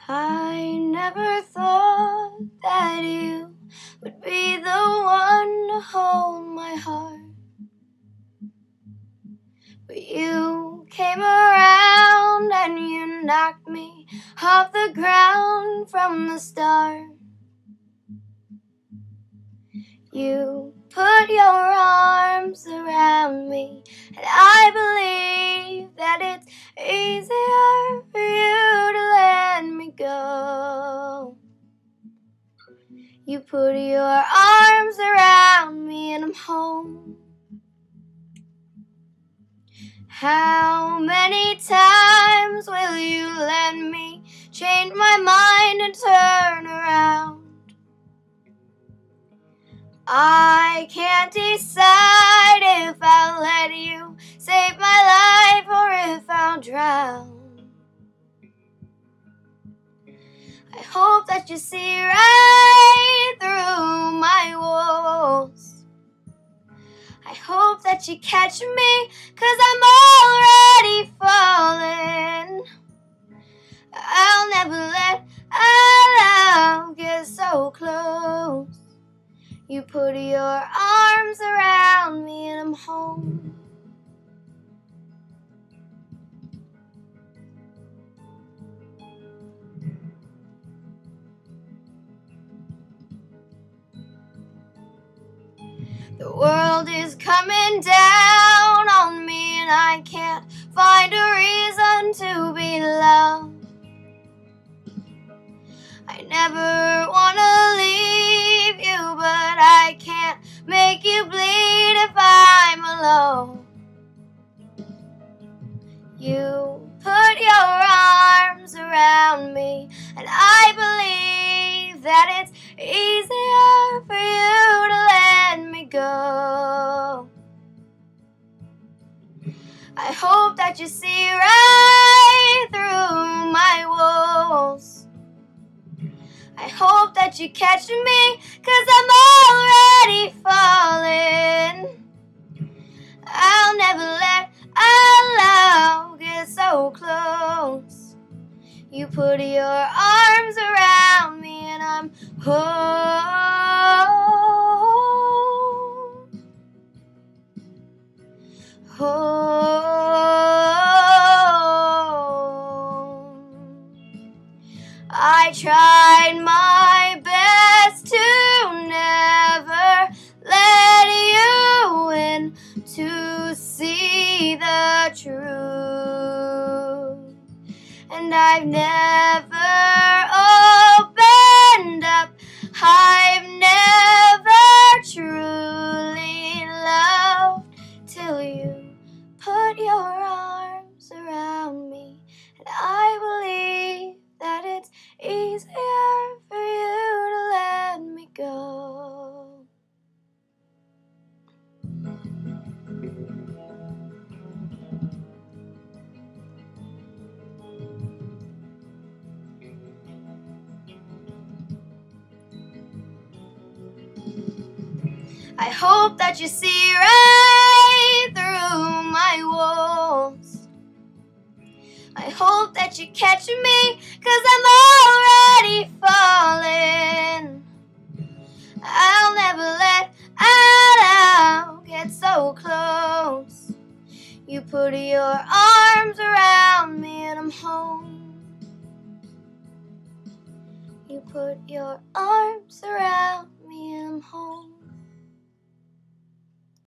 I never thought that you would be the one to hold my heart, but you came around and you knocked me off the ground from the start. You put your arms around me, and I believe that it's easier for you to let me go. You put your arms around me and I'm home. How many times will you let me change my mind and turn around? I can't decide if I'll let you save my life or if I'll drown. I hope that you see right through my walls. I hope that you catch me, 'cause I'm already falling. I'll never let our love get so close. You put your arms around me and I'm home. The world is coming down on me and I can't find a reason to be loved. I never want to leave you, but I can't make you bleed if I'm alone. You put your arms around me, and I believe that it's easier for you to let me go. I hope that you see right through my walls. I hope that you catch me, 'cause I'm already falling. I'll never let our love get so close. You put your arms around me and I'm home. I tried my best to never let you in, to see the truth, and I've never opened up. I've never truly loved till you put your arms around me, and I believe that it's easier for you to let me go. I hope that you see right through my walls. I hope that you catch me, 'cause I'm already falling. I'll never let out get so close. You put your arms around me and I'm home. You put your arms